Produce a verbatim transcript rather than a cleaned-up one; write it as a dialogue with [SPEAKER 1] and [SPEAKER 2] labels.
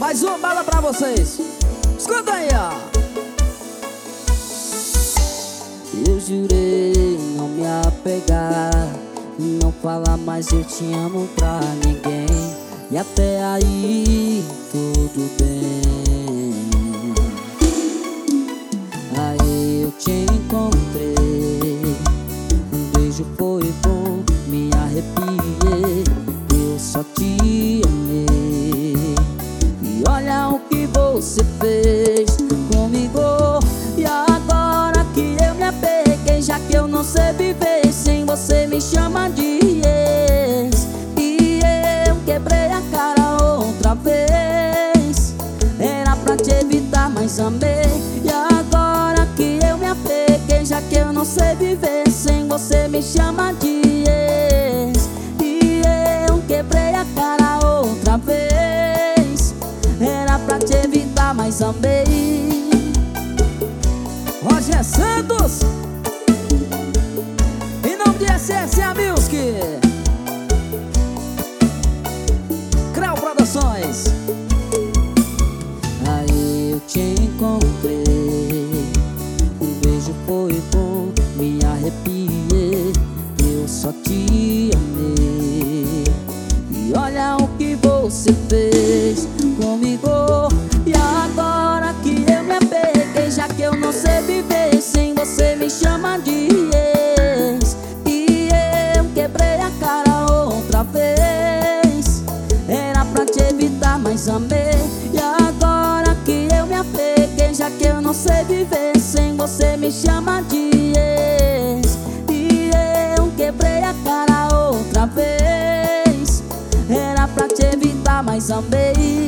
[SPEAKER 1] Mais uma bala pra vocês. Escuta aí, ó.
[SPEAKER 2] Eu jurei não me apegar, não falar mais eu te amo pra ninguém. E até aí tudo bem. Aí eu te encontrei, um beijo foi bom, me arrepiei. Eu só te amei. E olha o que você fez comigo. E agora que eu me apeguei, já que eu não sei viver sem você, me chama de ex. E eu quebrei a cara outra vez. Era pra te evitar, mas amei. E agora que eu me apeguei, já que eu não sei viver sem você, me chama de ex. E eu quebrei a cara outra vez. Era pra te evitar, mas amei.
[SPEAKER 1] Roger Santos, em nome de S S A Music, Crau Produções.
[SPEAKER 2] Aí eu te encontrei, um beijo foi bom, me arrepiei. Eu só te amei. E olha o que você fez comigo. E agora que eu me apeguei, já que eu não sei viver sem você, me chama de ex. E eu quebrei a cara outra vez. Era pra te evitar, mas amei. E agora que eu me apeguei, já que eu não sei viver sem você, me chama de ex. E eu quebrei a cara outra vez. Era pra te evitar, mas amei.